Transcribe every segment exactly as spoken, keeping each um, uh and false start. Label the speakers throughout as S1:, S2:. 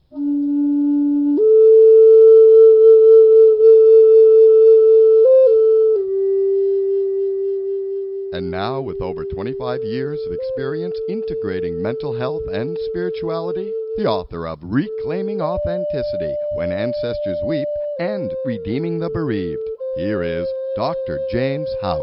S1: And now, with over twenty-five years of experience integrating mental health and spirituality, the author of Reclaiming Authenticity, When Ancestors Weep, and Redeeming the Bereaved, here is Doctor James Houck.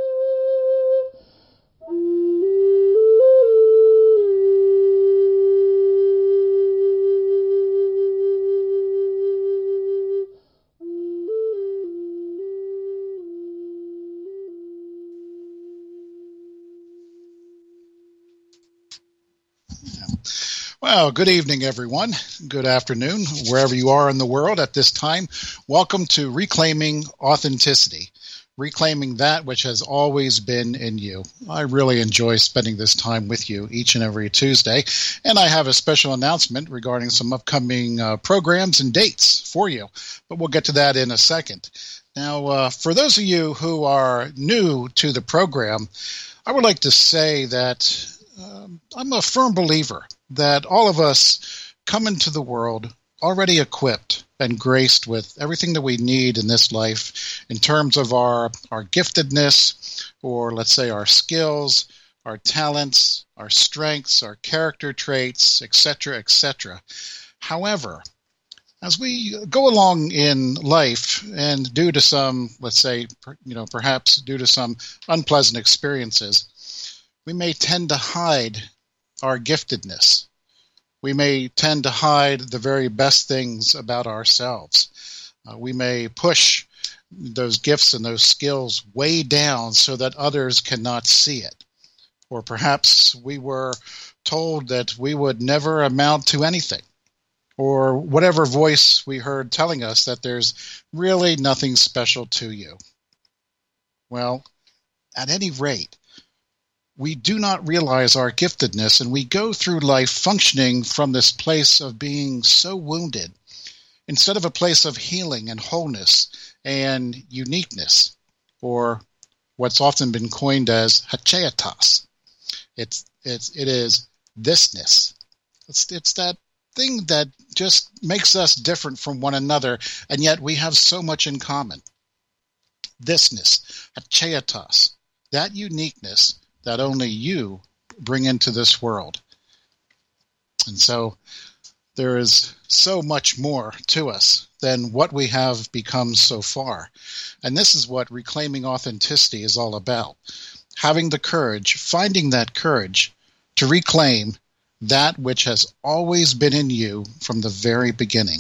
S2: Well, good evening, everyone. Good afternoon, wherever you are in the world at this time. Welcome to Reclaiming Authenticity, reclaiming that which has always been in you. I really enjoy spending this time with you each and every Tuesday, and I have a special announcement regarding some upcoming uh, programs and dates for you, but we'll get to that in a second. Now, uh, for those of you who are new to the program, I would like to say that um, I'm a firm believer that all of us come into the world already equipped and graced with everything that we need in this life in terms of our, our giftedness, or let's say our skills, our talents, our strengths, our character traits, et cetera, et cetera. However, as we go along in life and due to some, let's say, you know, perhaps due to some unpleasant experiences, we may tend to hide our giftedness. We may tend to hide the very best things about ourselves. Uh, we may push those gifts and those skills way down so that others cannot see it. Or perhaps we were told that we would never amount to anything. Or whatever voice we heard telling us that there's really nothing special to you. Well, at any rate, we do not realize our giftedness, and we go through life functioning from this place of being so wounded instead of a place of healing and wholeness and uniqueness, or what's often been coined as hacheatas. It's, it's, it is thisness. It's, it's that thing that just makes us different from one another, and yet we have so much in common. Thisness, hacheatas, that uniqueness that only you bring into this world. And so there is so much more to us than what we have become so far. And this is what Reclaiming Authenticity is all about. Having the courage, finding that courage to reclaim that which has always been in you from the very beginning.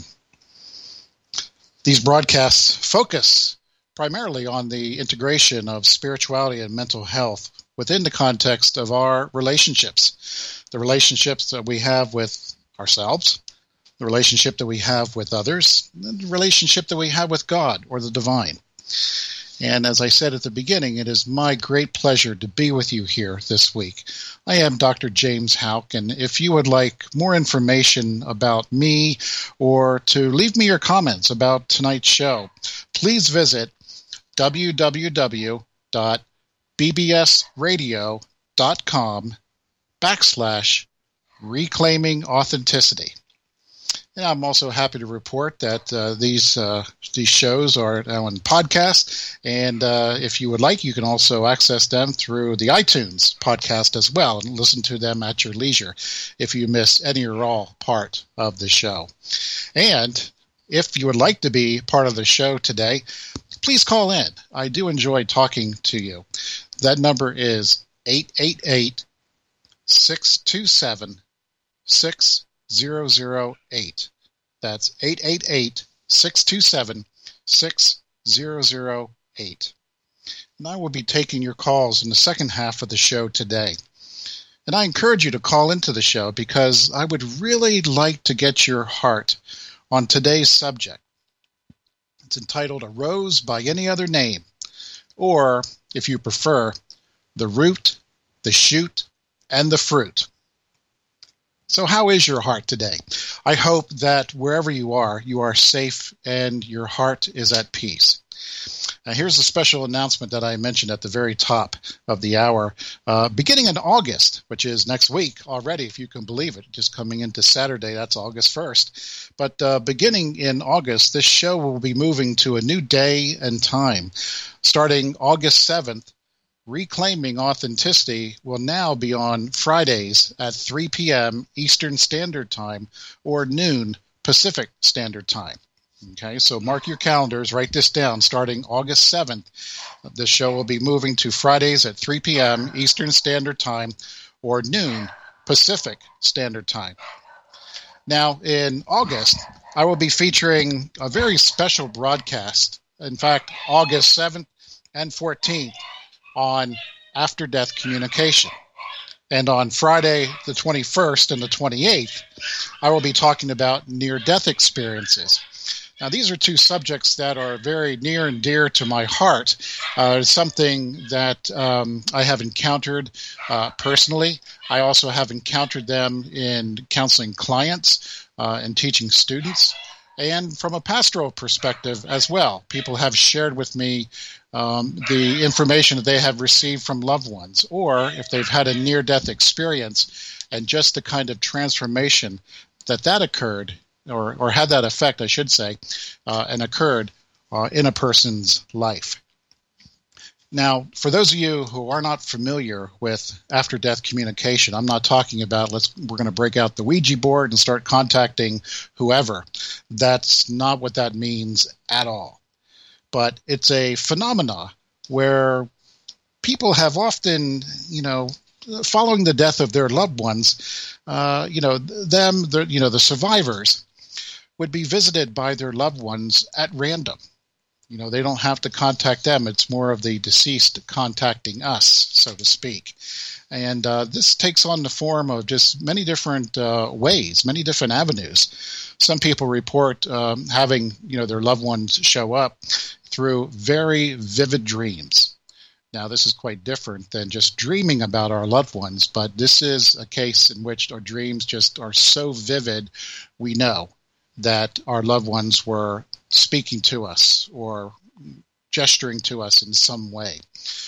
S2: These broadcasts focus primarily on the integration of spirituality and mental health within the context of our relationships, the relationships that we have with ourselves, the relationship that we have with others, and the relationship that we have with God or the divine. And as I said at the beginning, it is my great pleasure to be with you here this week. I am Doctor James Houck, and if you would like more information about me or to leave me your comments about tonight's show, please visit w w w dot b b s radio dot com backslash reclaiming authenticity. And I'm also happy to report that uh, these uh, these shows are now in podcast, and uh, if you would like, you can also access them through the iTunes podcast as well and listen to them at your leisure if you miss any or all part of the show. And if you would like to be part of the show today, please call in. I do enjoy talking to you. That number is eight eight eight, six two seven, six zero zero eight. That's eight eight eight, six two seven, six zero zero eight. And I will be taking your calls in the second half of the show today. And I encourage you to call into the show because I would really like to get your heart on today's subject. It's entitled A Rose by Any Other Name, or, if you prefer, The Root, the Shoot, and the Fruit. So how is your heart today? I hope that wherever you are, you are safe and your heart is at peace. Now, here's a special announcement that I mentioned at the very top of the hour. Uh, beginning in August, which is next week already, if you can believe it, just coming into Saturday, that's August first. But uh, beginning in August, this show will be moving to a new day and time. Starting August seventh, Reclaiming Authenticity will now be on Fridays at three p.m. Eastern Standard Time or noon Pacific Standard Time. Okay, so mark your calendars, write this down. Starting August seventh, this show will be moving to Fridays at three p.m. Eastern Standard Time or noon Pacific Standard Time. Now, in August, I will be featuring a very special broadcast. In fact, August seventh and fourteenth on after-death communication. And on Friday the twenty-first and the twenty-eighth, I will be talking about near-death experiences. Now, these are two subjects that are very near and dear to my heart. Uh, it's something that um, I have encountered uh, personally. I also have encountered them in counseling clients uh, and teaching students. And from a pastoral perspective as well, people have shared with me um, the information that they have received from loved ones, or if they've had a near-death experience and just the kind of transformation that that occurred, or, or had that effect, I should say, uh, and occurred uh, in a person's life. Now, for those of you who are not familiar with after-death communication, I'm not talking about let's we're going to break out the Ouija board and start contacting whoever. That's not what that means at all. But it's a phenomena where people have often, you know, following the death of their loved ones, uh, you know, them, the, you know, the survivors would be visited by their loved ones at random. You know, they don't have to contact them. It's more of the deceased contacting us, so to speak. And uh, this takes on the form of just many different uh, ways, many different avenues. Some people report um, having, you know, their loved ones show up through very vivid dreams. Now, this is quite different than just dreaming about our loved ones, but this is a case in which our dreams just are so vivid, we know that our loved ones were speaking to us or gesturing to us in some way.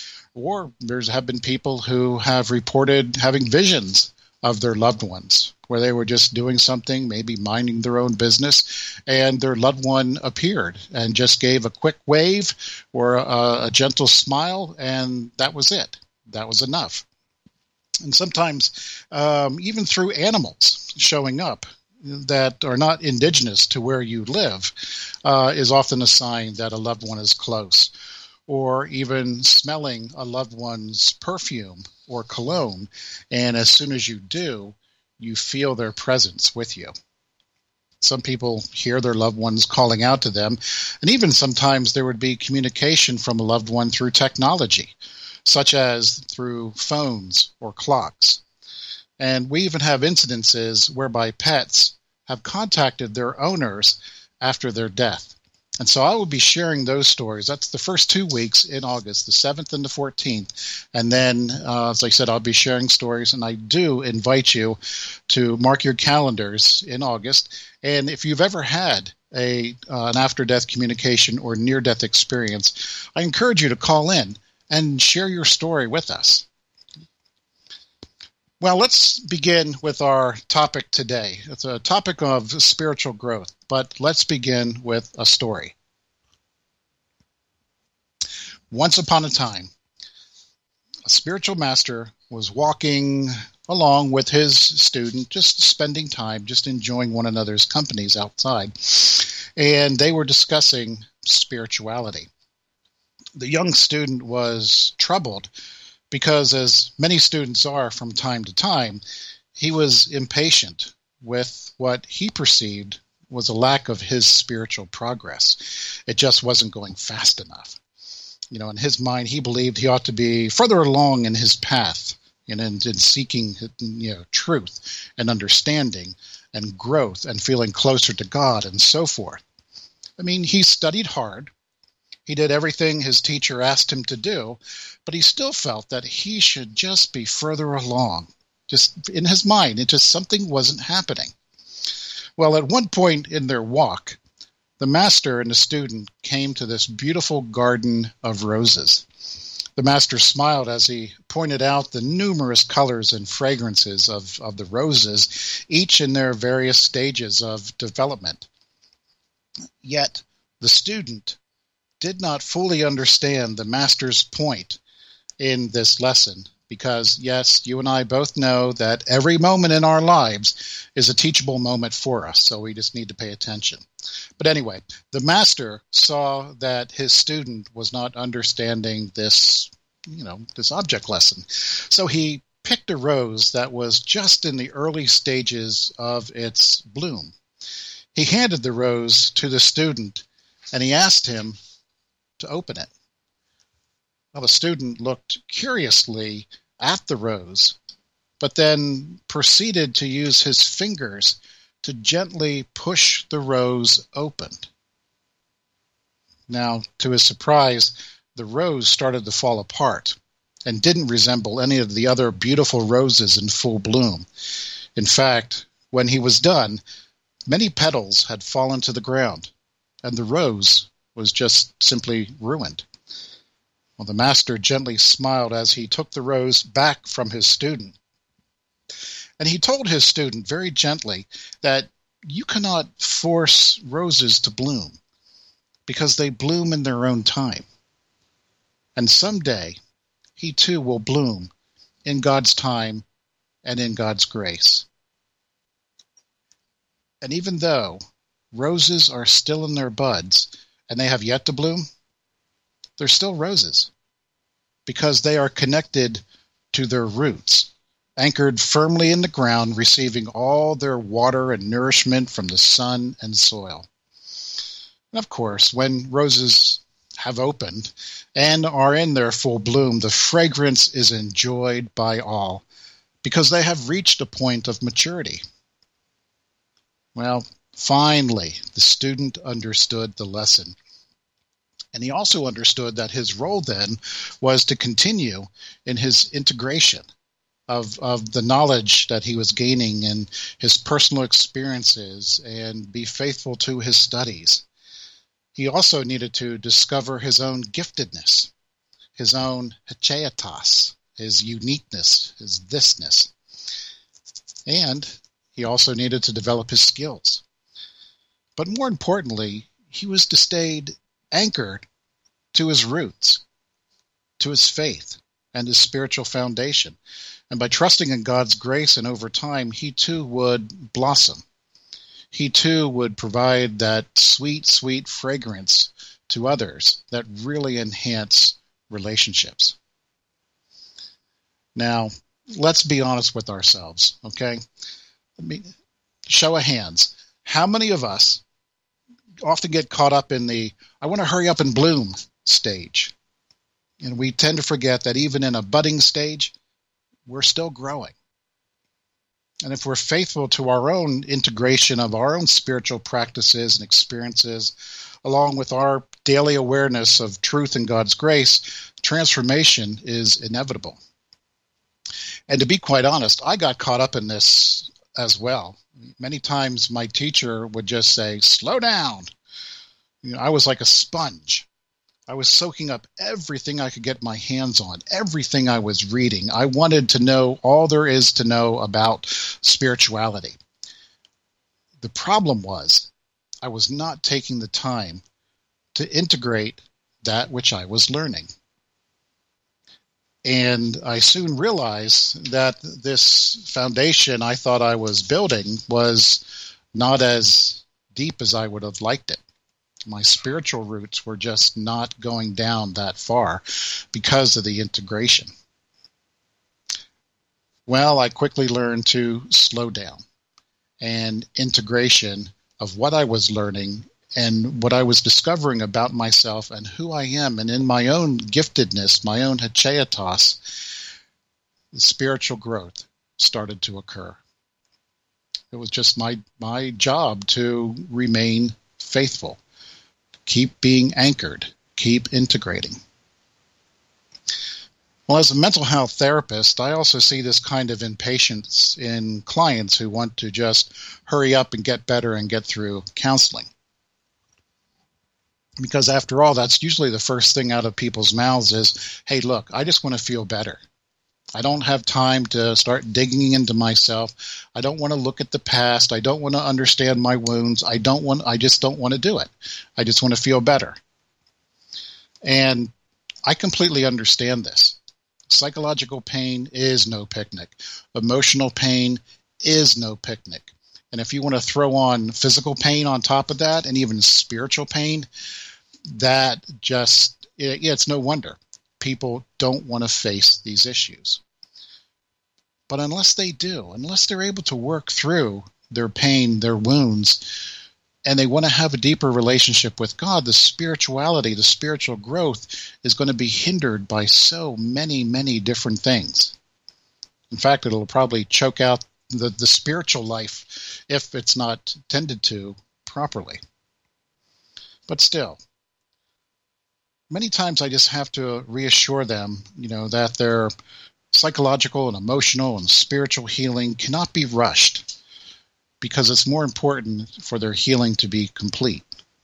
S2: Or there have been people who have reported having visions of their loved ones, where they were just doing something, maybe minding their own business, and their loved one appeared and just gave a quick wave or a, a gentle smile, and that was it. That was enough. And sometimes um, even through animals showing up that are not indigenous to where you live uh, is often a sign that a loved one is close. Or even smelling a loved one's perfume or cologne, and as soon as you do, you feel their presence with you. Some people hear their loved ones calling out to them, and even sometimes there would be communication from a loved one through technology, such as through phones or clocks. And we even have incidences whereby pets have contacted their owners after their death. And so I will be sharing those stories. That's the first two weeks in August, the seventh and the fourteenth. And then, uh, as I said, I'll be sharing stories. And I do invite you to mark your calendars in August. And if you've ever had a uh, an after-death communication or near-death experience, I encourage you to call in and share your story with us. Well, let's begin with our topic today. It's a topic of spiritual growth, but let's begin with a story. Once upon a time, a spiritual master was walking along with his student, just spending time, just enjoying one another's companies outside, and they were discussing spirituality. The young student was troubled because, as many students are from time to time, he was impatient with what he perceived was a lack of his spiritual progress. It just wasn't going fast enough. You know, in his mind, he believed he ought to be further along in his path and in, in seeking, you know, truth and understanding and growth and feeling closer to God and so forth. I mean, he studied hard. He did everything his teacher asked him to do, but he still felt that he should just be further along. Just in his mind, it just something wasn't happening. Well, at one point in their walk, The master and the student came to this beautiful garden of roses. The master smiled as he pointed out the numerous colors and fragrances of, of the roses, each in their various stages of development. Yet the student did not fully understand the master's point in this lesson because, yes, you and I both know that every moment in our lives is a teachable moment for us, so we just need to pay attention. But anyway, the master saw that his student was not understanding this, you know, this object lesson. So he picked a rose that was just in the early stages of its bloom. He handed the rose to the student, and he asked him to open it. Well, the student looked curiously at the rose, but then proceeded to use his fingers to gently push the rose open. Now, to his surprise, the rose started to fall apart and didn't resemble any of the other beautiful roses in full bloom. In fact, when he was done, many petals had fallen to the ground, and the rose was just simply ruined. Well, the master gently smiled as he took the rose back from his student. And he told his student very gently that you cannot force roses to bloom because they bloom in their own time. And someday, he too will bloom in God's time and in God's grace. And even though roses are still in their buds and they have yet to bloom, they're still roses because they are connected to their roots, anchored firmly in the ground, receiving all their water and nourishment from the sun and soil. And of course, when roses have opened and are in their full bloom, the fragrance is enjoyed by all because they have reached a point of maturity. Well, finally, the student understood the lesson. And he also understood that his role then was to continue in his integration of, of the knowledge that he was gaining and his personal experiences and be faithful to his studies. He also needed to discover his own giftedness, his own hacheatos, his uniqueness, his thisness. And he also needed to develop his skills. But more importantly, he was to stay anchored to his roots, to his faith, and his spiritual foundation. And by trusting in God's grace and over time, he too would blossom. He too would provide that sweet, sweet fragrance to others that really enhance relationships. Now, let's be honest with ourselves, okay? Let me show of hands. How many of us often get caught up in the I want to hurry up and bloom stage? And we tend to forget that even in a budding stage, we're still growing. And if we're faithful to our own integration of our own spiritual practices and experiences, along with our daily awareness of truth and God's grace, transformation is inevitable. And to be quite honest, I got caught up in this as well. Many times my teacher would just say, slow down. You know, I was like a sponge. I was soaking up everything I could get my hands on, everything I was reading. I wanted to know all there is to know about spirituality. The problem was I was not taking the time to integrate that which I was learning. And I soon realized that this foundation I thought I was building was not as deep as I would have liked it. My spiritual roots were just not going down that far because of the integration. Well, I quickly learned to slow down, and integration of what I was learning and what I was discovering about myself and who I am, and in my own giftedness, my own hacheatos, the spiritual growth started to occur. It was just my, my job to remain faithful, keep being anchored, keep integrating. Well, as a mental health therapist, I also see this kind of impatience in clients who want to just hurry up and get better and get through counseling. Because after all, that's usually the first thing out of people's mouths is, hey, look, I just want to feel better. I don't have time to start digging into myself. I don't want to look at the past. I don't want to understand my wounds. I don't want, I just don't want to do it. I just want to feel better. And I completely understand this. Psychological pain is no picnic. Emotional pain is no picnic. And if you want to throw on physical pain on top of that, and even spiritual pain, that just, it, it's no wonder people don't want to face these issues. But unless they do, unless they're able to work through their pain, their wounds, and they want to have a deeper relationship with God, the spirituality, the spiritual growth is going to be hindered by so many, many different things. In fact, it'll probably choke out the, the spiritual life if it's not tended to properly. But still, many times I just have to reassure them, you know, that their psychological and emotional and spiritual healing cannot be rushed, because it's more important for their healing to be complete.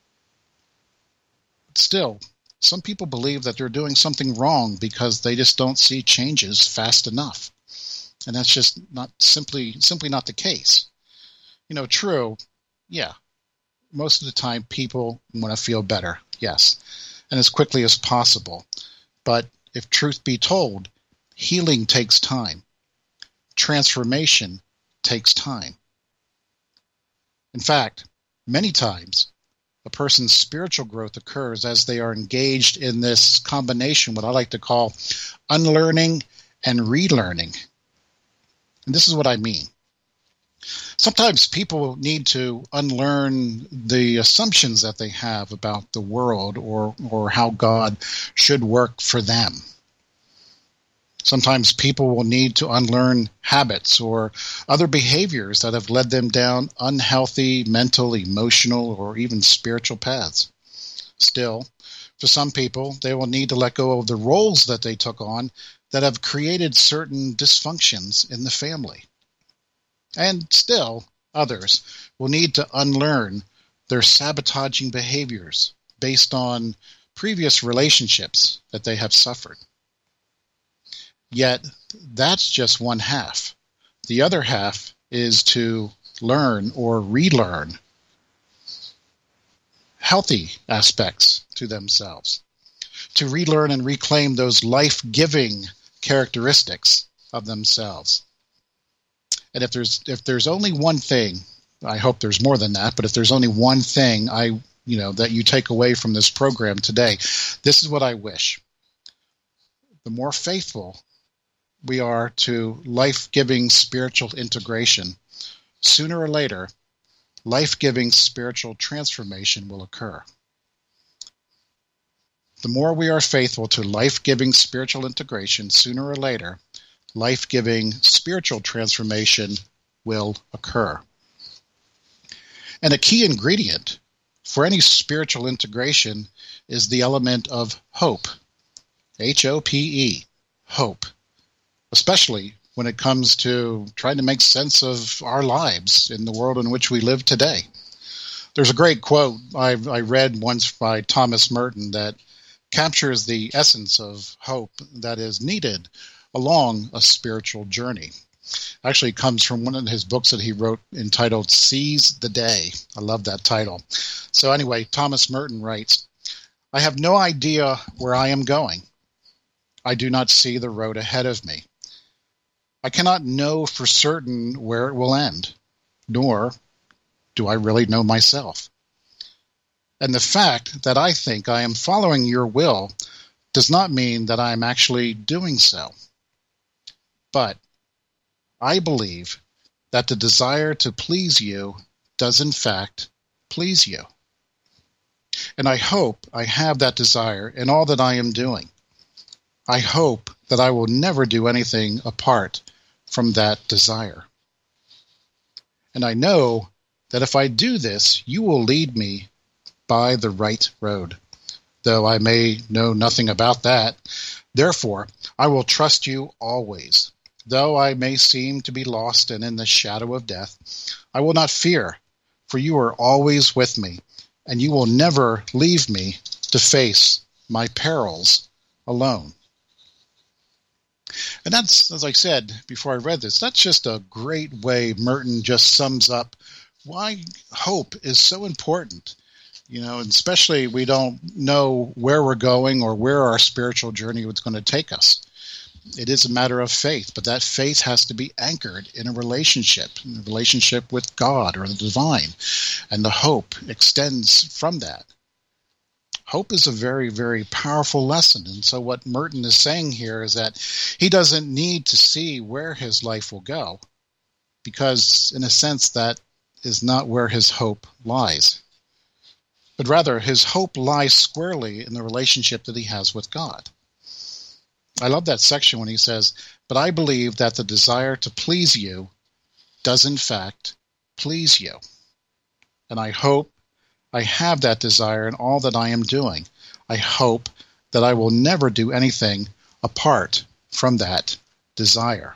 S2: But still, some people believe that they're doing something wrong because they just don't see changes fast enough. And that's just not simply simply not the case. You know, true, yeah, most of the time people want to feel better, yes, and as quickly as possible. But if truth be told, healing takes time. Transformation takes time. In fact, many times, a person's spiritual growth occurs as they are engaged in this combination, what I like to call unlearning and relearning. And this is what I mean. Sometimes people need to unlearn the assumptions that they have about the world or, or how God should work for them. Sometimes people will need to unlearn habits or other behaviors that have led them down unhealthy mental, emotional, or even spiritual paths. Still, for some people, they will need to let go of the roles that they took on that have created certain dysfunctions in the family. And still, others will need to unlearn their sabotaging behaviors based on previous relationships that they have suffered. Yet, that's just one half. The other half is to learn or relearn healthy aspects to themselves, to relearn and reclaim those life-giving characteristics of themselves. And if there's if there's only one thing, I hope there's more than that, but if there's only one thing I you know that you take away from this program today, this is what I wish. The more faithful we are to life-giving spiritual integration, sooner or later, life-giving spiritual transformation will occur. The more we are faithful to life-giving spiritual integration, sooner or later, life-giving spiritual transformation will occur. And a key ingredient for any spiritual integration is the element of hope. H O P E, hope. Especially when it comes to trying to make sense of our lives in the world in which we live today. There's a great quote I, I read once by Thomas Merton that captures the essence of hope that is needed along a spiritual journey. Actually, it comes from one of his books that he wrote entitled Seize the Day. I love that title. So anyway, Thomas Merton writes, I have no idea where I am going. I do not see the road ahead of me. I cannot know for certain where it will end, nor do I really know myself. And the fact that I think I am following your will does not mean that I am actually doing so. But I believe that the desire to please you does in fact please you. And I hope I have that desire in all that I am doing. I hope that I will never do anything apart from that desire. And I know that if I do this, you will lead me by the right road, though I may know nothing about that. Therefore, I will trust you always. Though I may seem to be lost and in the shadow of death, I will not fear, for you are always with me, and you will never leave me to face my perils alone. And that's, as I said before I read this, that's just a great way Merton just sums up why hope is so important. You know, and especially we don't know where we're going or where our spiritual journey is going to take us. It is a matter of faith, but that faith has to be anchored in a relationship, in a relationship with God or the divine, and the hope extends from that. Hope is a very, very powerful lesson, and so what Merton is saying here is that he doesn't need to see where his life will go, because in a sense that is not where his hope lies, but rather his hope lies squarely in the relationship that he has with God. I love that section when he says, "But I believe that the desire to please you does in fact please you. And I hope I have that desire in all that I am doing. I hope that I will never do anything apart from that desire."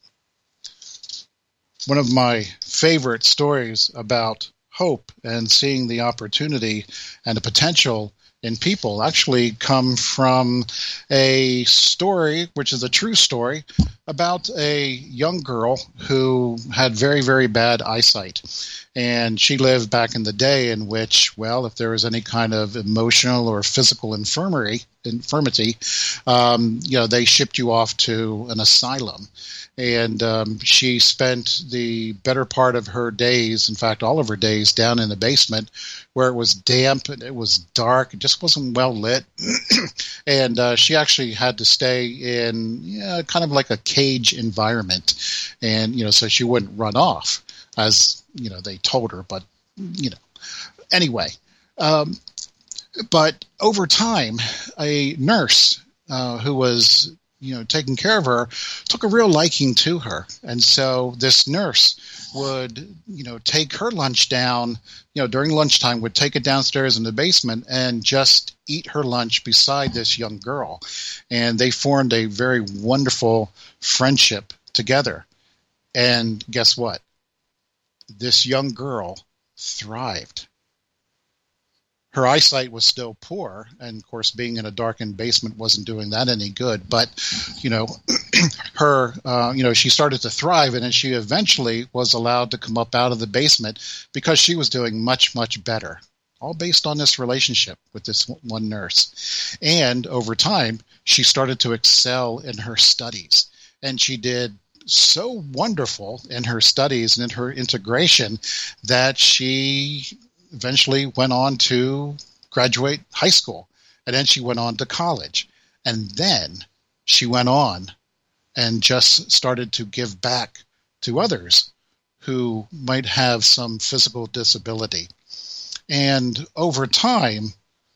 S2: One of my favorite stories about hope and seeing the opportunity and the potential in people actually come from a story, which is a true story, about a young girl who had very, very bad eyesight. And she lived back in the day in which, well, if there was any kind of emotional or physical infirmary, infirmity, um, you know, they shipped you off to an asylum. And um, she spent the better part of her days, in fact, all of her days, down in the basement where it was damp and it was dark. It just wasn't well lit. and uh, she actually had to stay in you know, kind of like a cage environment. And, you know, so she wouldn't run off, as, you know, they told her. But, you know, anyway. Um, but over time, a nurse uh, who was you know, taking care of her, took a real liking to her. And so this nurse would, you know, take her lunch down, you know, during lunchtime, would take it downstairs in the basement and just eat her lunch beside this young girl. And they formed a very wonderful friendship together. And guess what? This young girl thrived. Her eyesight was still poor, and of course, being in a darkened basement wasn't doing that any good. But, you know, her, uh, you know, she started to thrive, and then she eventually was allowed to come up out of the basement because she was doing much, much better, all based on this relationship with this one nurse. And over time, she started to excel in her studies, and she did so wonderful in her studies and in her integration that she eventually went on to graduate high school, and then she went on to college, and then she went on and just started to give back to others who might have some physical disability. And over time,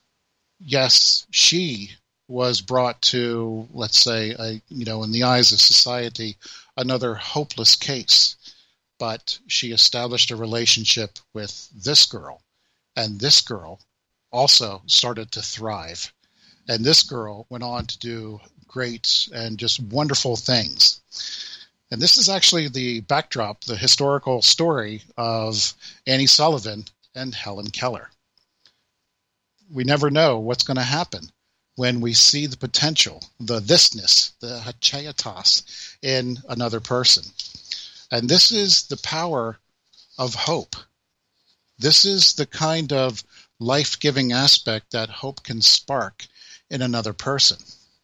S2: yes, she was brought to, let's say, a, you know, in the eyes of society, another hopeless case. But she established a relationship with this girl, and this girl also started to thrive. And this girl went on to do great and just wonderful things. And this is actually the backdrop, the historical story of Annie Sullivan and Helen Keller. We never know what's going to happen when we see the potential, the thisness, the hachayatas in another person. And this is the power of hope. This is the kind of life-giving aspect that hope can spark in another person.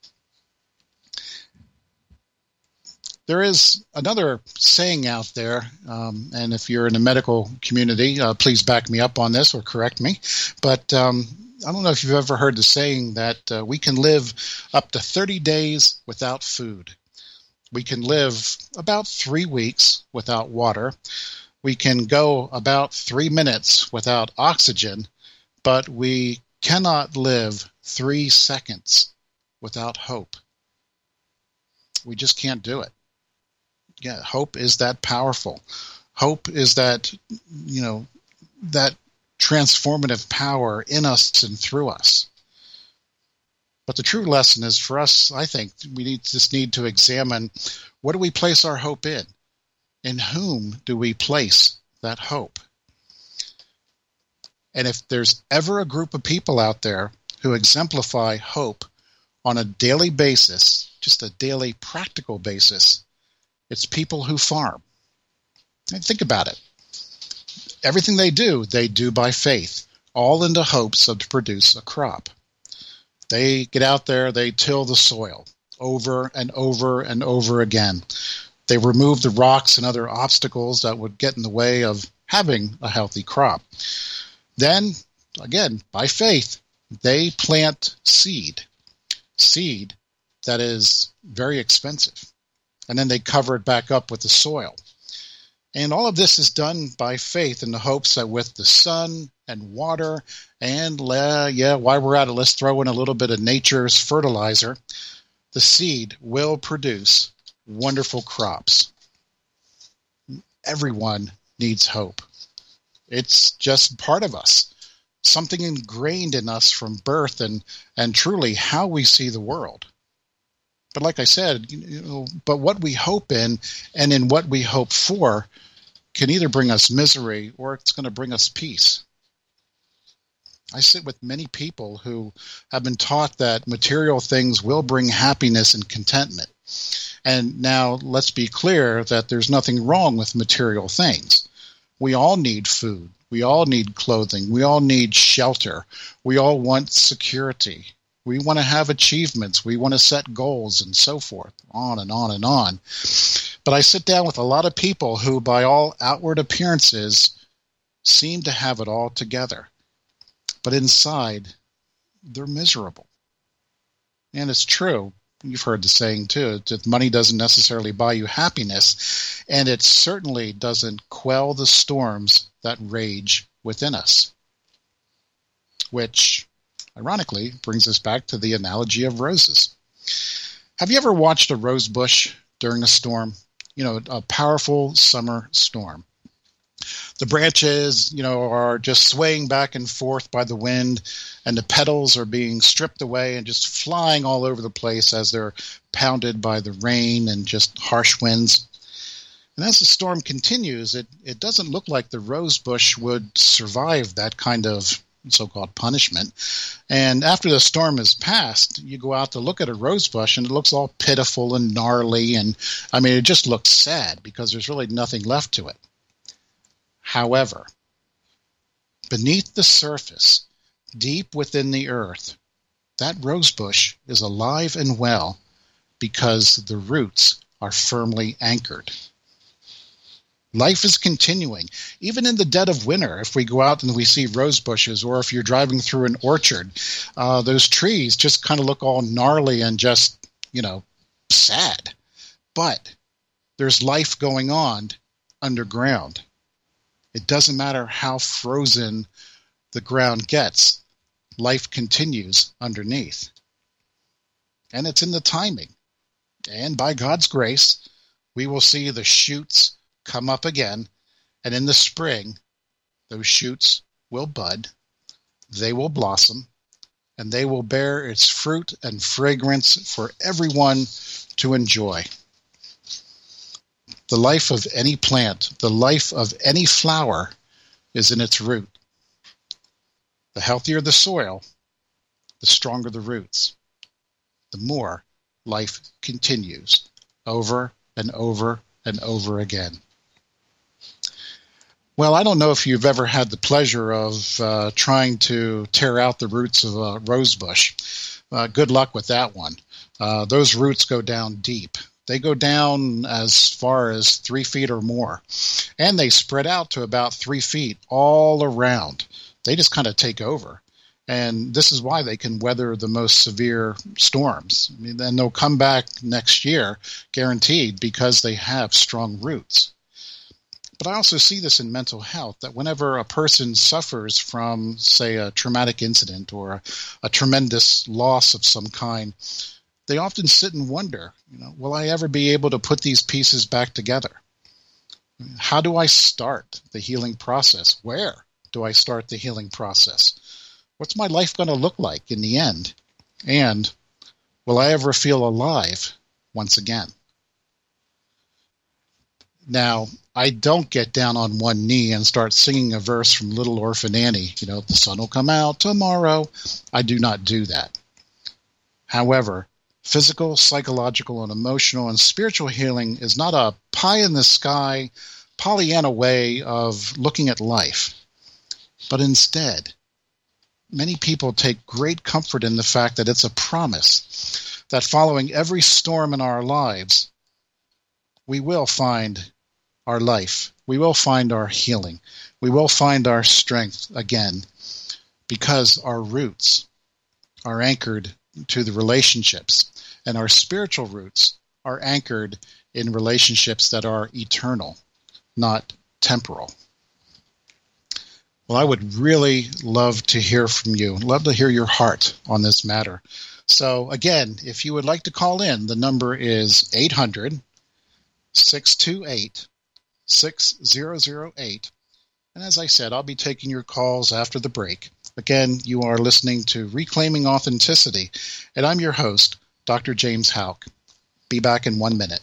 S2: There is another saying out there, um, and if you're in the medical community, uh, please back me up on this or correct me, but um, I don't know if you've ever heard the saying that uh, we can live up to thirty days without food. We can live about three weeks without water. We can go about three minutes without oxygen, but we cannot live three seconds without hope. We just can't do it. Yeah, hope is that powerful. Hope is that, you know, that transformative power in us and through us. But the true lesson is for us, I think, we need just need to examine, what do we place our hope in? In whom do we place that hope? And if there's ever a group of people out there who exemplify hope on a daily basis, just a daily practical basis, it's people who farm. And think about it. Everything they do, they do by faith, all in the hopes of to produce a crop. They get out there, they till the soil over and over and over again. They remove the rocks and other obstacles that would get in the way of having a healthy crop. Then, again, by faith, they plant seed, seed that is very expensive. And then they cover it back up with the soil. And all of this is done by faith in the hopes that with the sun and water and, uh, yeah, while we're at it, let's throw in a little bit of nature's fertilizer, the seed will produce wonderful crops. Everyone needs hope. It's just part of us, something ingrained in us from birth and, and truly how we see the world. But like I said, you know, but what we hope in and in what we hope for can either bring us misery or it's going to bring us peace. I sit with many people who have been taught that material things will bring happiness and contentment. And now let's be clear that there's nothing wrong with material things. We all need food. We all need clothing. We all need shelter. We all want security. We want to have achievements. We want to set goals and so forth, on and on and on. But I sit down with a lot of people who, by all outward appearances, seem to have it all together. But inside, they're miserable. And it's true. You've heard the saying, too, that money doesn't necessarily buy you happiness, and it certainly doesn't quell the storms that rage within us. Which, ironically, brings us back to the analogy of roses. Have you ever watched a rose bush during a storm? You know, a powerful summer storm. The branches, you know, are just swaying back and forth by the wind, and the petals are being stripped away and just flying all over the place as they're pounded by the rain and just harsh winds. And as the storm continues, it, it doesn't look like the rose bush would survive that kind of so-called punishment. And after the storm has passed, you go out to look at a rose bush and it looks all pitiful and gnarly. And I mean, it just looks sad because there's really nothing left to it. However, beneath the surface, deep within the earth, that rose bush is alive and well because the roots are firmly anchored. Life is continuing. Even in the dead of winter, if we go out and we see rose bushes, or if you're driving through an orchard, uh, those trees just kind of look all gnarly and just, you know, sad. But there's life going on underground. It doesn't matter how frozen the ground gets. Life continues underneath. And it's in the timing. And by God's grace, we will see the shoots come up again. And in the spring, those shoots will bud. They will blossom. And they will bear its fruit and fragrance for everyone to enjoy. The life of any plant, the life of any flower is in its root. The healthier the soil, the stronger the roots. The more life continues over and over and over again. Well, I don't know if you've ever had the pleasure of uh, trying to tear out the roots of a rose bush. Uh, good luck with that one. Uh, those roots go down deep. They go down as far as three feet or more, and they spread out to about three feet all around. They just kind of take over, and this is why they can weather the most severe storms. I mean, and they'll come back next year, guaranteed, because they have strong roots. But I also see this in mental health, that whenever a person suffers from, say, a traumatic incident or a, a tremendous loss of some kind, they often sit and wonder, you know, will I ever be able to put these pieces back together? How do I start the healing process? Where do I start the healing process? What's my life going to look like in the end? And will I ever feel alive once again? Now, I don't get down on one knee and start singing a verse from Little Orphan Annie, you know, the sun will come out tomorrow. I do not do that. However, physical, psychological, and emotional and spiritual healing is not a pie-in-the-sky, Pollyanna way of looking at life, but instead, many people take great comfort in the fact that it's a promise that following every storm in our lives, we will find our life. We will find our healing. We will find our strength again because our roots are anchored to the relationships, and our spiritual roots are anchored in relationships that are eternal, not temporal. Well, I would really love to hear from you. Love to hear your heart on this matter. So again, if you would like to call in, the number is eight hundred, six two eight, six zero zero eight. And as I said, I'll be taking your calls after the break. Again, you are listening to Reclaiming Authenticity, and I'm your host, Doctor James Houck. Be back in one minute.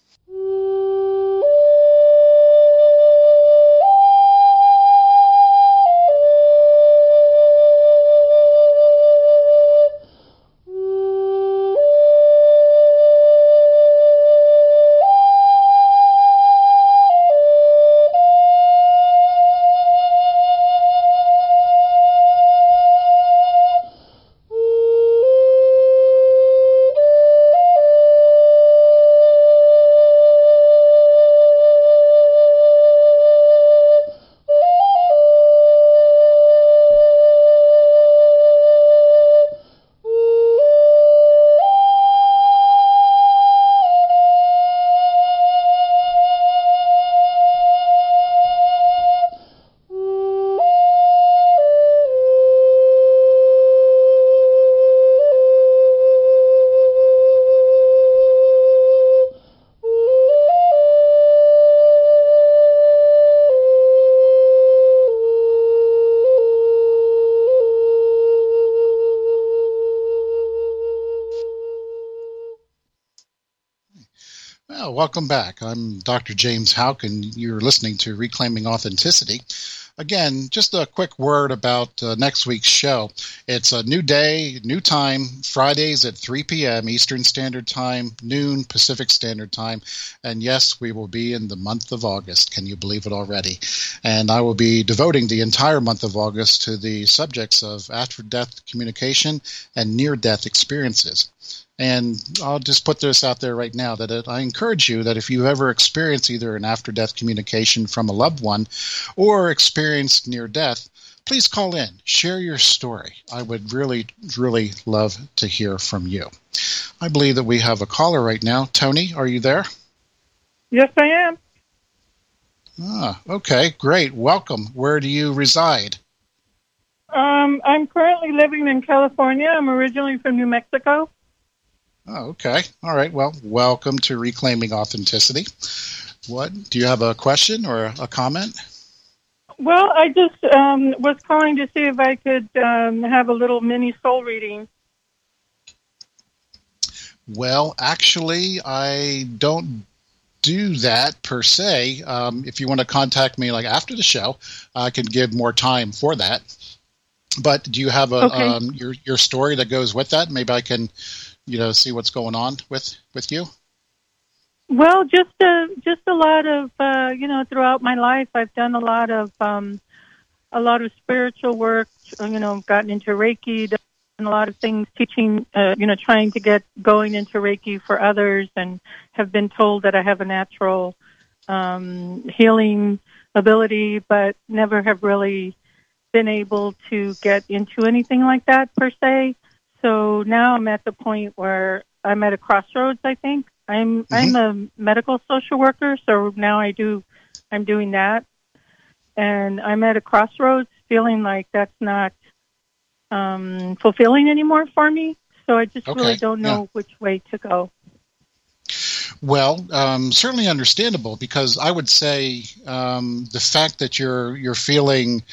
S2: Well, welcome back. I'm Doctor James Houck, and you're listening to Reclaiming Authenticity. Again, just a quick word about uh, next week's show. It's a new day, new time, Fridays at three p.m. Eastern Standard Time, noon Pacific Standard Time. And yes, we will be in the month of August. Can you believe it already? And I will be devoting the entire month of August to the subjects of after-death communication and near-death experiences. And I'll just put this out there right now that it, I encourage you that if you ever experience either an after-death communication from a loved one or experienced near death, please call in. Share your story. I would really, really love to hear from you. I believe that we have a caller right now. Tony, are you there?
S3: Yes, I am.
S2: Ah, okay, great. Welcome. Where do you reside?
S3: Um, I'm currently living in California. I'm originally from New Mexico.
S2: Oh, okay. All right. Well, welcome to Reclaiming Authenticity. What, do you have a question or a comment?
S3: Well, I just um, was calling to see if I could um, have a little mini soul reading.
S2: Well, actually, I don't do that per se. Um, if you want to contact me like after the show, I can give more time for that. But do you have a
S3: okay.
S2: um, your your story that goes with that? Maybe I can, you know, see what's going on with, with you.
S3: Well, just a just a lot of uh, you know, throughout my life, I've done a lot of um, a lot of spiritual work. You know, gotten into Reiki, done a lot of things, teaching. Uh, you know, trying to get going into Reiki for others, and have been told that I have a natural um, healing ability, but never have really been able to get into anything like that per se. So now I'm at the point where I'm at a crossroads, I think. I'm mm-hmm. I'm a medical social worker, so now I do I'm doing that. And I'm at a crossroads feeling like that's not um, fulfilling anymore for me. So I just
S2: okay.
S3: really don't know
S2: yeah.
S3: which way to go.
S2: Well, um, certainly understandable, because I would say um, the fact that you're you're feeling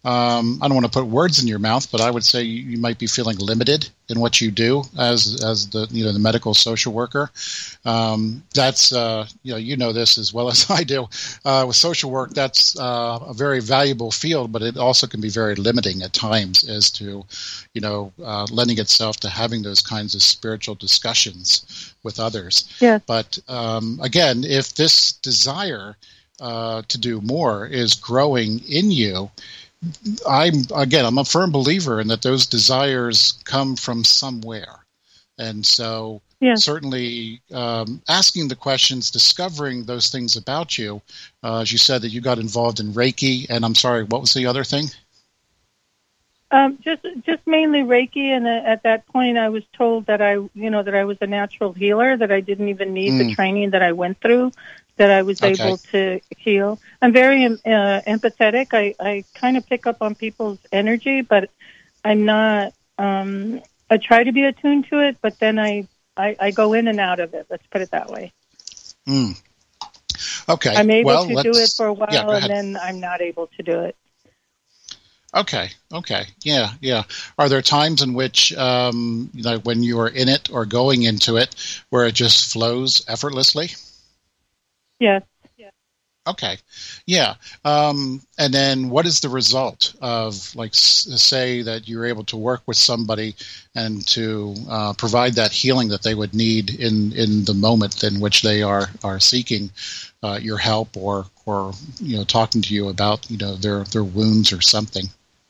S2: um, I don't want to put words in your mouth, but I would say you, you might be feeling limited in what you do as as the you know the medical social worker. Um, that's uh, you know you know this as well as I do. Uh, with social work, that's uh, a very valuable field, but it also can be very limiting at times as to you know uh, lending itself to having those kinds of spiritual discussions with others.
S3: Yeah.
S2: But um, again, if this desire uh, to do more is growing in you, I'm again, I'm a firm believer in that those desires come from somewhere. And so
S3: yeah.
S2: certainly um, asking the questions, discovering those things about you, uh, as you said that you got involved in Reiki, and I'm sorry, what was the other thing?
S3: Um, just just mainly Reiki, and at that point I was told that I, you know, that I was a natural healer, that I didn't even need mm. the training that I went through, that I was okay. able to heal. I'm very uh, empathetic. I, I kind of pick up on people's energy, but I'm not, um, I try to be attuned to it, but then I, I, I go in and out of it. Let's put it that way.
S2: Mm. Okay.
S3: I'm able
S2: well,
S3: to do it for a while,
S2: yeah,
S3: and then I'm not able to do it.
S2: Okay. Okay. Yeah. Yeah. Are there times in which, um, you know, when you are in it or going into it, where it just flows effortlessly?
S3: Yes. Yeah.
S2: Okay. Yeah. Um, and then what is the result of, like, s- say that you're able to work with somebody and to uh, provide that healing that they would need in, in the moment in which they are, are seeking uh, your help or, or, you know, talking to you about, you know, their, their wounds or something?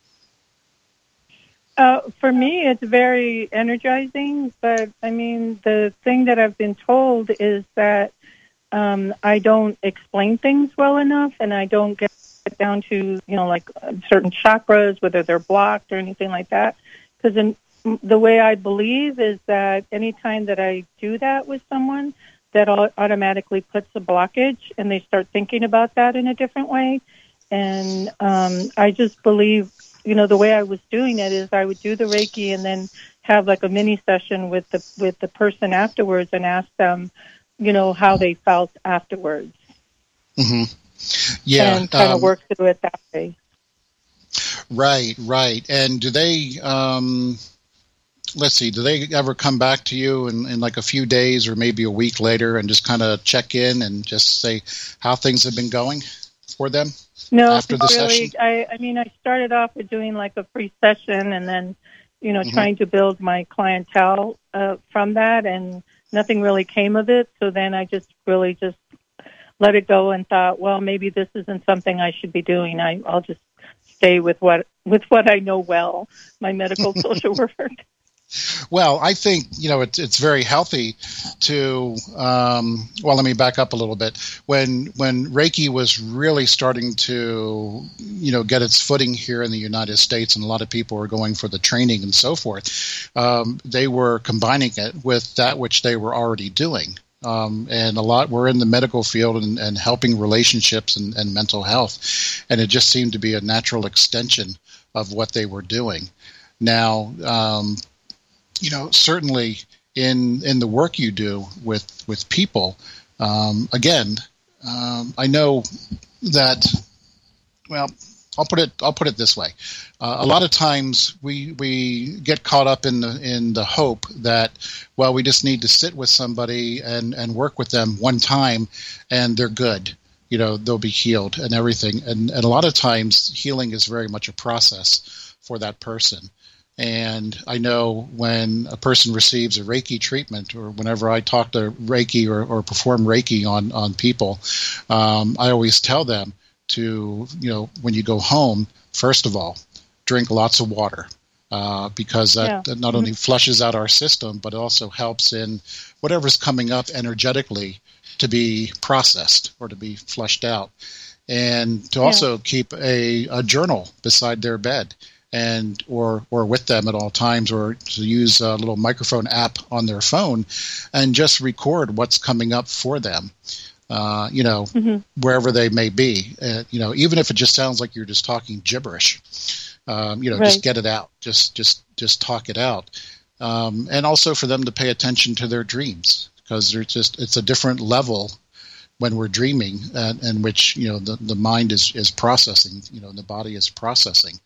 S3: Uh, for me, it's very energizing, but I mean, the thing that I've been told is that um, I don't explain things well enough, and I don't get down to, you know, like certain chakras, whether they're blocked or anything like that. Because the way I believe is that anytime that I do that with someone, that automatically puts a blockage, and they start thinking about that in a different way. And um, I just believe, you know, the way I was doing it is I would do the Reiki and then have like a mini session with the with the person afterwards and ask them, you know, how they felt afterwards.
S2: Mm-hmm. Yeah,
S3: and kind
S2: um,
S3: of work through it that way.
S2: Right, right. And do they? Um, let's see. Do they ever come back to you in, in like a few days or maybe a week later and just kind of check in and just say how things have been going for them?
S3: No,
S2: after the
S3: really.
S2: session?
S3: I, I mean, I started off with doing like a free session and then, you know, mm-hmm. trying to build my clientele uh, from that, and nothing really came of it. So then I just really just let it go and thought, well, maybe this isn't something I should be doing. I, I'll just stay with what with what I know well, my medical social work.
S2: Well, I think, you know, it's it's very healthy to, um, well, let me back up a little bit. When when Reiki was really starting to, you know, get its footing here in the United States, and a lot of people were going for the training and so forth, um, they were combining it with that which they were already doing. Um, and a lot were in the medical field and, and helping relationships and, and mental health. And it just seemed to be a natural extension of what they were doing. Now, um, you know, certainly in in the work you do with with people, um, again, um, I know that. Well, I'll put it I'll put it this way: uh, a lot of times we we get caught up in the in the hope that, well, we just need to sit with somebody and and work with them one time, and they're good. You know, they'll be healed and everything. And and a lot of times, healing is very much a process for that person. And I know when a person receives a Reiki treatment, or whenever I talk to Reiki or, or perform Reiki on, on people, um, I always tell them to, you know, when you go home, first of all, drink lots of water, uh, because that, yeah. that not only flushes out our system, but also helps in whatever's coming up energetically to be processed or to be flushed out. And to also yeah. keep a, a journal beside their bed, and or or with them at all times, or to use a little microphone app on their phone and just record what's coming up for them, uh, you know, mm-hmm. wherever they may be. Uh, you know, even if it just sounds like you're just talking gibberish, um, you know, right. just get it out. Just just just talk it out. Um, and also for them to pay attention to their dreams, because they're just it's a different level when we're dreaming, uh, in which, you know, the, the mind is, is processing, you know, the body is processing.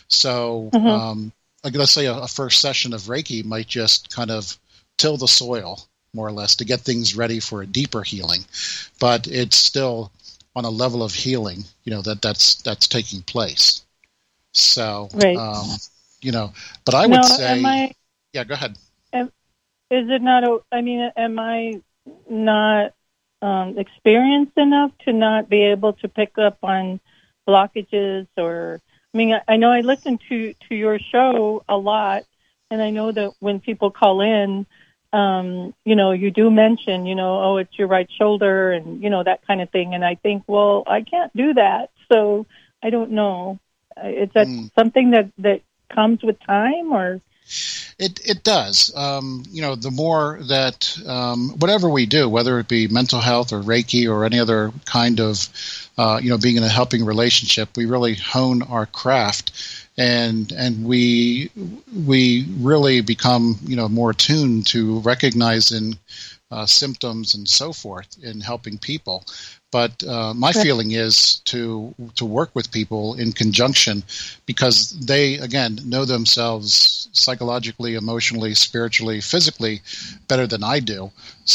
S2: So, mm-hmm. um, like let's say a, a first session of Reiki might just kind of till the soil, more or less, to get things ready for a deeper healing, but it's still on a level of healing, you know, that that's that's taking place. So, right. um, you know, but I would
S3: no,
S2: say,
S3: am I,
S2: yeah, go ahead.
S3: Am, is it not? A, I mean, am I not um, experienced enough to not be able to pick up on blockages? Or, I mean, I, I know I listen to to your show a lot, and I know that when people call in, Um, you know, you do mention, you know, oh, it's your right shoulder and, you know, that kind of thing. And I think, well, I can't do that. So I don't know. Is that mm. something that, that comes with time, or?
S2: It it does. Um, you know, the more that um, whatever we do, whether it be mental health or Reiki or any other kind of, uh, you know, being in a helping relationship, we really hone our craft. And and we we really become, you know, more attuned to recognizing uh, symptoms and so forth in helping people. But uh, my feeling is to to work with people in conjunction, because they, again, know themselves psychologically, emotionally, spiritually, physically better than I do.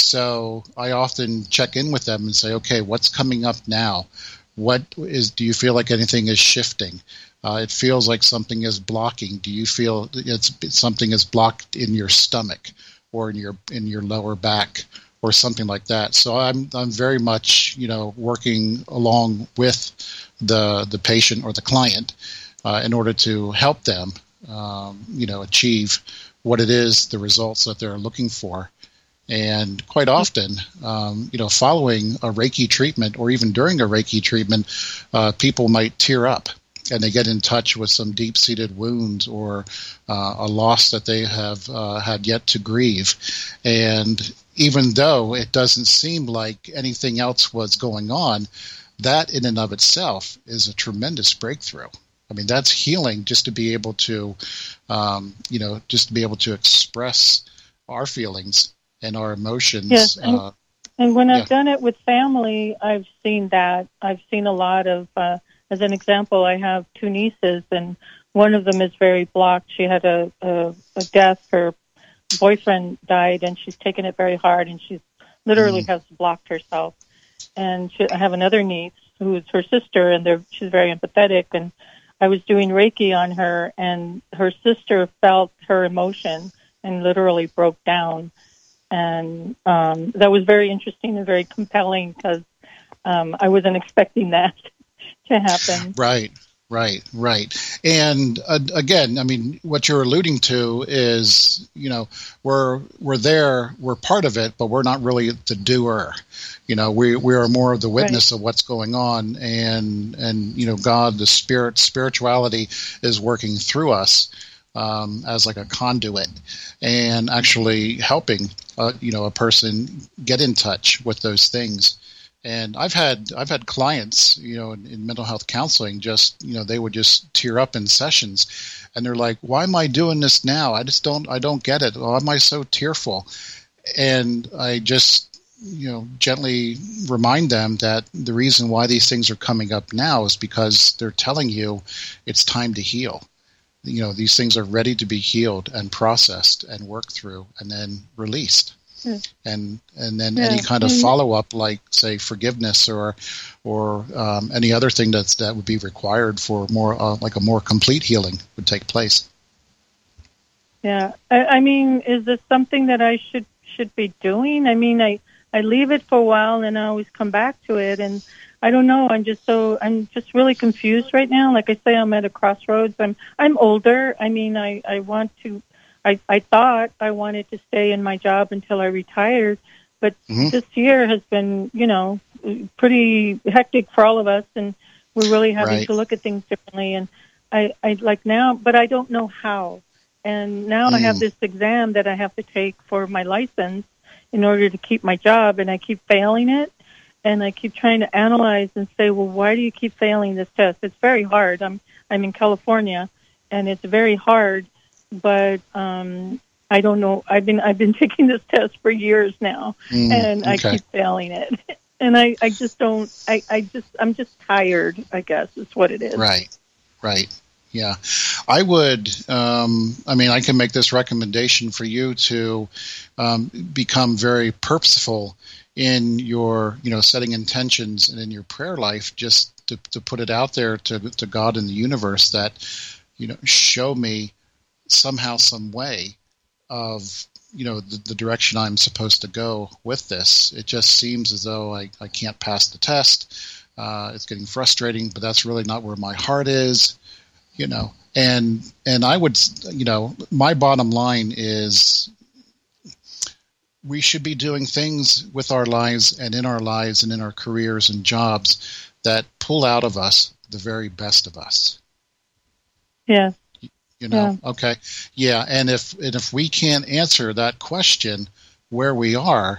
S2: So I often check in with them and say, okay, what's coming up now? What is? Do you feel like anything is shifting? Uh, it feels like something is blocking. Do you feel it's something is blocked in your stomach or in your in your lower back or something like that? So I'm I'm very much, you know, working along with the the patient or the client uh, in order to help them, um, you know, achieve what it is, the results that they're looking for. And quite often, um, you know, following a Reiki treatment or even during a Reiki treatment, uh, people might tear up. And they get in touch with some deep-seated wounds or uh, a loss that they have uh, had yet to grieve. And even though it doesn't seem like anything else was going on, that in and of itself is a tremendous breakthrough. I mean, that's healing, just to be able to, um, you know, just to be able to express our feelings and our emotions.
S3: Yes, and,
S2: uh,
S3: and when
S2: yeah.
S3: I've done it with family, I've seen that. I've seen a lot of... Uh, As an example, I have two nieces, and one of them is very blocked. She had a, a, a death. Her boyfriend died, and she's taken it very hard, and she's literally mm. has blocked herself. And she, I have another niece who's her sister, and they're, she's very empathetic. And I was doing Reiki on her, and her sister felt her emotion and literally broke down. And um, that was very interesting and very compelling, because um, I wasn't expecting that to happen.
S2: Right, right, right. And uh, again, I mean, what you're alluding to is, you know, we're we're there, we're part of it, but we're not really the doer. You know, we we are more of the witness right. of what's going on, and and you know, God, the spirit, spirituality is working through us um, as like a conduit, and actually helping, uh, you know, a person get in touch with those things. And I've had I've had clients, you know, in, in mental health counseling, just, you know, they would just tear up in sessions, and they're like, "Why am I doing this now? I just don't I don't get it. Why am I so tearful?" And I just, you know, gently remind them that the reason why these things are coming up now is because they're telling you it's time to heal. You know, these things are ready to be healed and processed and worked through and then released. And and then yeah. any kind of follow-up, like, say, forgiveness or or um, any other thing that's, that would be required for more uh, like a more complete healing would take place.
S3: Yeah. I, I mean, is this something that I should should be doing? I mean, I, I leave it for a while and I always come back to it. And I don't know. I'm just so I'm just really confused right now. Like I say, I'm at a crossroads. I'm I'm older. I mean, I, I want to. I, I thought I wanted to stay in my job until I retired, but mm-hmm. this year has been, you know, pretty hectic for all of us, and we're really having right. to look at things differently. And I, I like now, but I don't know how. And now mm. I have this exam that I have to take for my license in order to keep my job, and I keep failing it. And I keep trying to analyze and say, well, why do you keep failing this test? It's very hard. I'm I'm in California, and it's very hard. But um, I don't know. I've been I've been taking this test for years now, mm, and I
S2: okay.
S3: keep failing it. and I, I just don't, I, I just, I'm just tired, I guess is what it is.
S2: Right, right. Yeah. I would, um, I mean, I can make this recommendation for you to um, become very purposeful in your, you know, setting intentions and in your prayer life, just to, to put it out there to, to God and the universe that, you know, show me somehow, some way of, you know, the, the direction I'm supposed to go with this. It just seems as though I, I can't pass the test. Uh, it's getting frustrating, but that's really not where my heart is, you know. And and I would, you know, my bottom line is we should be doing things with our lives and in our lives and in our careers and jobs that pull out of us the very best of us.
S3: Yeah.
S2: You know,
S3: yeah.
S2: Okay. Yeah. And if, and if we can't answer that question where we are,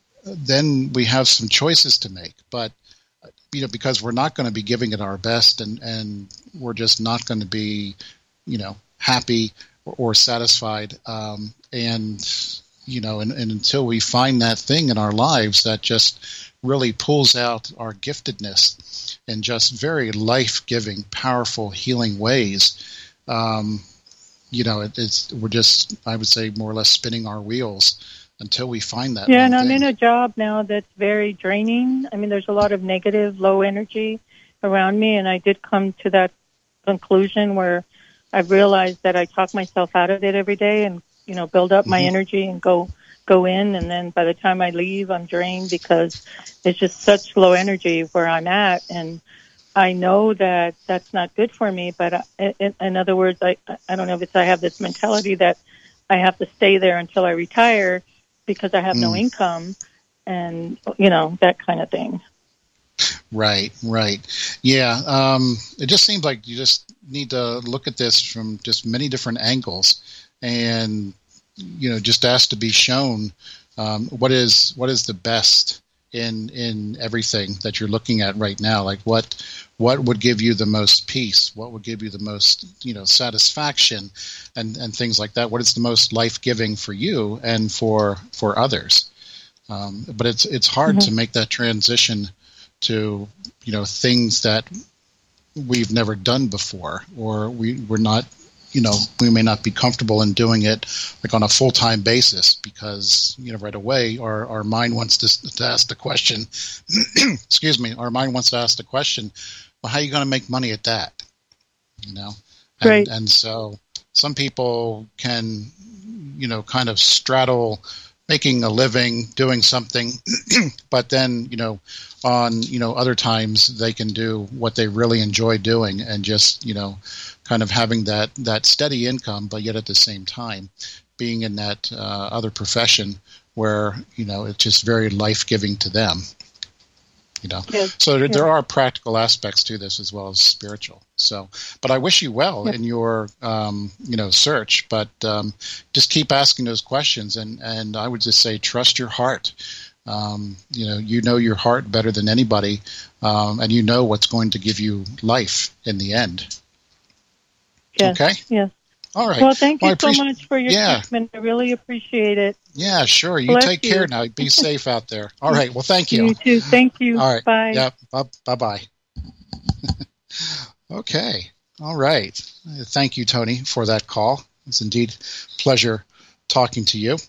S2: then we have some choices to make. But, you know, because we're not going to be giving it our best, and, and we're just not going to be, you know, happy or, or satisfied. Um, and, you know, and, and until we find that thing in our lives that just really pulls out our giftedness in just very life-giving, powerful, healing ways, Um, you know, it, it's we're just, I would say, more or less spinning our wheels until we find that.
S3: Yeah, and I'm
S2: thing.
S3: in a job now that's very draining. I mean, there's a lot of negative, low energy around me, and I did come to that conclusion where I've realized that I talk myself out of it every day, and you know, build up my mm-hmm. energy and go go in, and then by the time I leave, I'm drained because it's just such low energy where I'm at, and I know that that's not good for me, but in, in other words, I, I don't know if it's I have this mentality that I have to stay there until I retire because I have mm. no income and, you know, that kind of thing.
S2: Right, right. Yeah, um, it just seems like you just need to look at this from just many different angles and, you know, just ask to be shown um, what is what is the best in in everything that you're looking at right now. Like what what would give you the most peace, what would give you the most, you know, satisfaction, and and things like that. What is the most life-giving for you and for for others. Um, but it's it's hard mm-hmm. to make that transition to, you know, things that we've never done before, or we we're not, you know, we may not be comfortable in doing it like on a full-time basis because, you know, right away our, our mind wants to, to ask the question, excuse me, our mind wants to ask the question, well, how are you going to make money at that? You know? And,
S3: right.
S2: and so some people can, you know, kind of straddle making a living, doing something, but then, you know, on, you know, other times they can do what they really enjoy doing and just, you know, kind of having that, that steady income, but yet at the same time being in that uh, other profession where, you know, it's just very life-giving to them, you know.
S3: Yes.
S2: So there,
S3: yes.
S2: there are practical aspects to this as well as spiritual. So, but I wish you well yes. in your, um, you know, search, but um, just keep asking those questions. And, and I would just say, trust your heart. Um, you know, you know your heart better than anybody, um, and you know what's going to give you life in the end.
S3: Yes,
S2: okay.
S3: Yes.
S2: All right.
S3: Well, thank you
S2: well,
S3: appreci- so much for your
S2: yeah.
S3: treatment. I really appreciate it.
S2: Yeah, sure. You
S3: Bless
S2: take
S3: you.
S2: care now. Be safe out there. All right. Well, thank you.
S3: You too. Thank you.
S2: All right.
S3: Bye.
S2: Yeah. Bye bye. Okay. All right. Thank you, Tony, for that call. It's indeed a pleasure talking to you.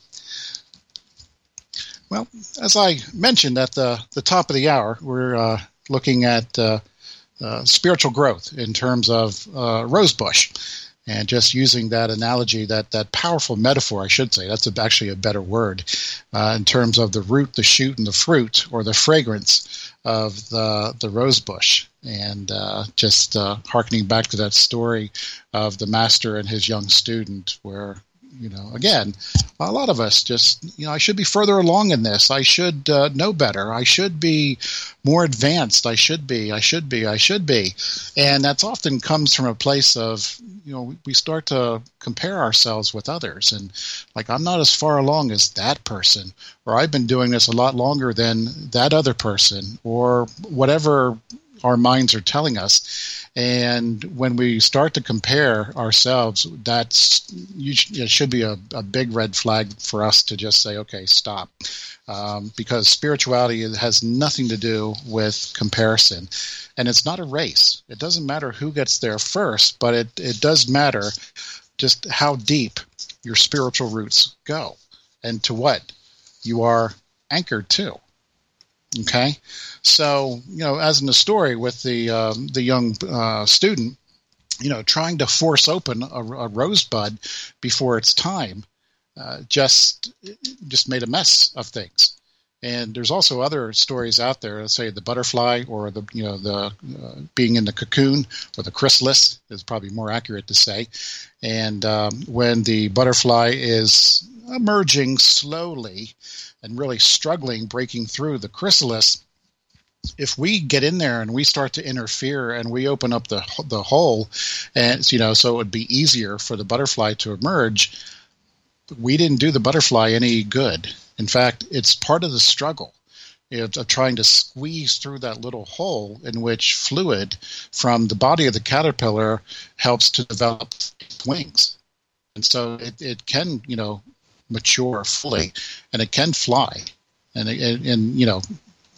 S2: Well, as I mentioned at the, the top of the hour, we're uh, looking at uh, uh, spiritual growth in terms of uh, rosebush, and just using that analogy, that that powerful metaphor, I should say, that's a, actually a better word, uh, in terms of the root, the shoot, and the fruit, or the fragrance of the the rosebush. And uh, just uh, hearkening back to that story of the master and his young student, where, you know, again, a lot of us just, you know, I should be further along in this. I should uh, know better. I should be more advanced. I should be, I should be, I should be. And that's often comes from a place of, you know, we start to compare ourselves with others. And like, I'm not as far along as that person, or I've been doing this a lot longer than that other person, or whatever our minds are telling us. And when we start to compare ourselves, that's you sh- it should be a, a big red flag for us to just say, okay, stop. Um, because spirituality has nothing to do with comparison. And it's not a race. It doesn't matter who gets there first, but it, it does matter just how deep your spiritual roots go and to what you are anchored to. Okay? So, you know, as in the story with the, um, the young uh, student, you know, trying to force open a, a rosebud before it's time, Uh, just just made a mess of things. And there's also other stories out there, let's say the butterfly or the you know the uh, being in the cocoon or the chrysalis is probably more accurate to say. And um, when the butterfly is emerging slowly and really struggling, breaking through the chrysalis, if we get in there and we start to interfere and we open up the the hole, and you know, so it would be easier for the butterfly to emerge, we didn't do the butterfly any good. In fact, it's part of the struggle, you know, of trying to squeeze through that little hole in which fluid from the body of the caterpillar helps to develop wings. And so it, it can, you know, mature fully, and it can fly and, and, and, you know,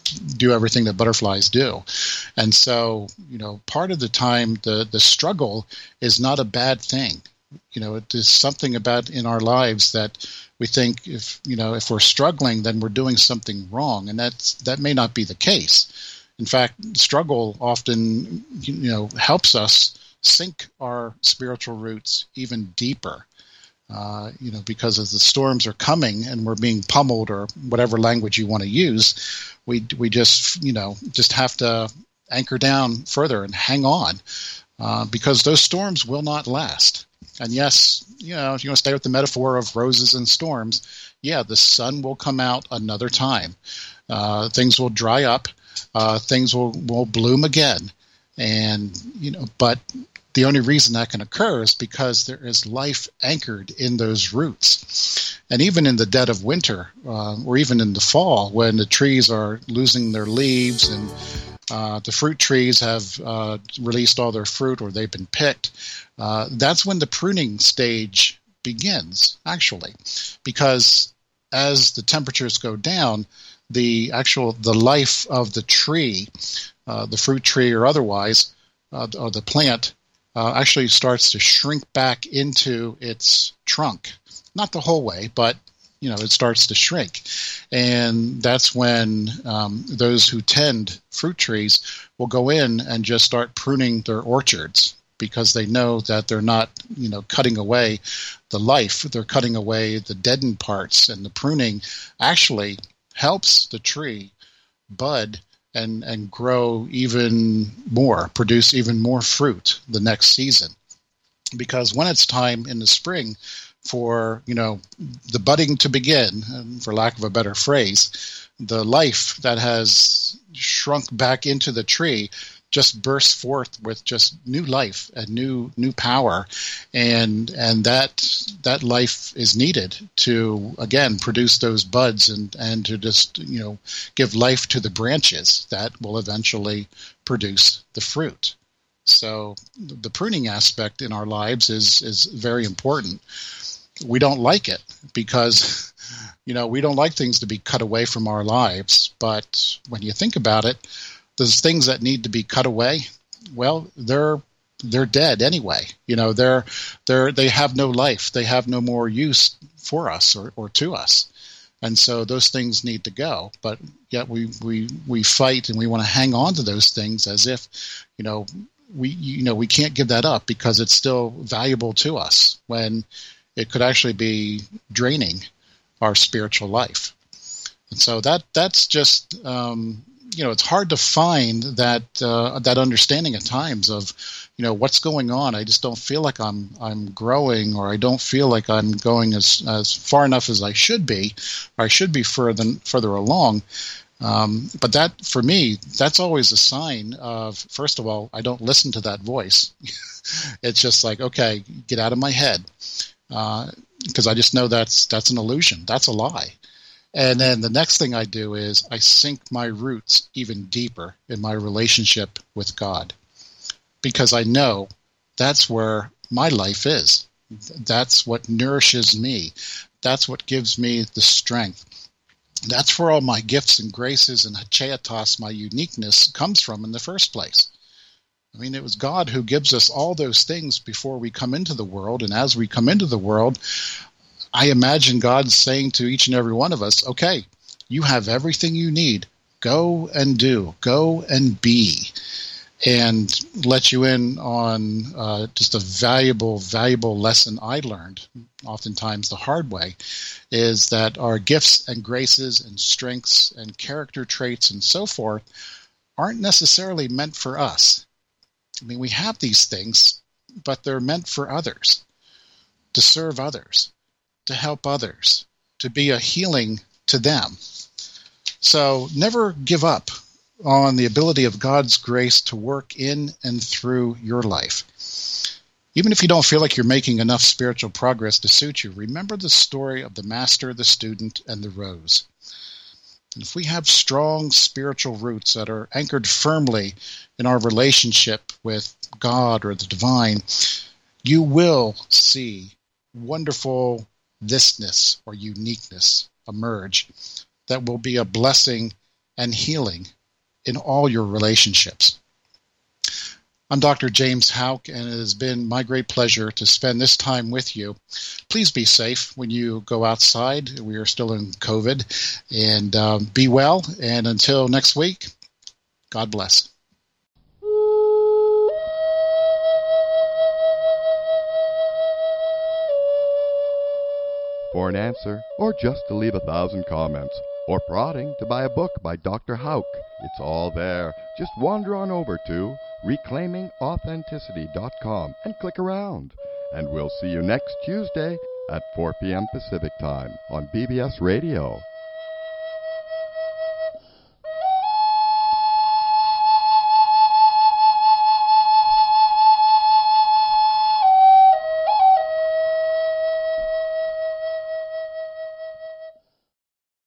S2: do everything that butterflies do. And so, you know, part of the time, the, the struggle is not a bad thing. You know, it is something about in our lives that we think if, you know, if we're struggling, then we're doing something wrong. And that's, that may not be the case. In fact, struggle often, you know, helps us sink our spiritual roots even deeper. Uh, you know, because as the storms are coming and we're being pummeled, or whatever language you want to use, we we just, you know, just have to anchor down further and hang on, uh, because those storms will not last. And yes, you know, if you want to stay with the metaphor of roses and storms, yeah, the sun will come out another time. Uh, things will dry up. Uh, things will, will bloom again. And, you know, but the only reason that can occur is because there is life anchored in those roots. And even in the dead of winter, uh, or even in the fall, when the trees are losing their leaves and uh, the fruit trees have uh, released all their fruit, or they've been picked, uh, that's when the pruning stage begins, actually. Because as the temperatures go down, the actual, the life of the tree, uh, the fruit tree or otherwise, uh, or the plant, Uh, actually starts to shrink back into its trunk. Not the whole way, but, you know, it starts to shrink. And that's when um, those who tend fruit trees will go in and just start pruning their orchards, because they know that they're not, you know, cutting away the life. They're cutting away the deadened parts. And the pruning actually helps the tree bud and and grow even more, produce even more fruit the next season. Because when it's time in the spring for, you know, the budding to begin, for lack of a better phrase, the life that has shrunk back into the tree just bursts forth with just new life and new new power, and and that that life is needed to again produce those buds and and to just, you know, give life to the branches that will eventually produce the fruit. So the pruning aspect in our lives is is very important. We don't like it because, you know, we don't like things to be cut away from our lives, but when you think about it, those things that need to be cut away, well, they're they're dead anyway. You know, they're they're they have no life. They have no more use for us or, or to us. And so those things need to go. But yet we we we fight and we want to hang on to those things as if, you know, we you know we can't give that up because it's still valuable to us, when it could actually be draining our spiritual life. And so that that's just um, you know, it's hard to find that uh, that understanding at times of, you know, what's going on. I just don't feel like I'm I'm growing, or I don't feel like I'm going as, as far enough as I should be, or I should be further further along. Um, but that, for me, that's always a sign of, first of all, I don't listen to that voice. It's just like, okay, get out of my head, because uh, I just know that's that's an illusion. That's a lie. And then the next thing I do is I sink my roots even deeper in my relationship with God. because I know that's where my life is. That's what nourishes me. That's what gives me the strength. That's where all my gifts and graces and hachayatos, my uniqueness, comes from in the first place. I mean, it was God who gives us all those things before we come into the world. And as we come into the world, I imagine God saying to each and every one of us, okay, you have everything you need. Go and do. Go and be. And let you in on uh, just a valuable, valuable lesson I learned, oftentimes the hard way, is that our gifts and graces and strengths and character traits and so forth aren't necessarily meant for us. I mean, we have these things, but they're meant for others, to serve others, to help others, to be a healing to them. So never give up on the ability of God's grace to work in and through your life. Even if you don't feel like you're making enough spiritual progress to suit you, remember the story of the master, the student, and the rose. And if we have strong spiritual roots that are anchored firmly in our relationship with God or the divine, you will see wonderful thisness or uniqueness emerge that will be a blessing and healing in all your relationships. I'm Doctor James Houck, and it has been my great pleasure to spend this time with you. Please be safe when you go outside. We are still in COVID. And um, be well. And until next week, God bless.
S1: For an answer, or just to leave a thousand comments, or prodding to buy a book by Doctor Houck, it's all there. Just wander on over to reclaiming authenticity dot com and click around. And we'll see you next Tuesday at four p.m. Pacific Time on B B S Radio.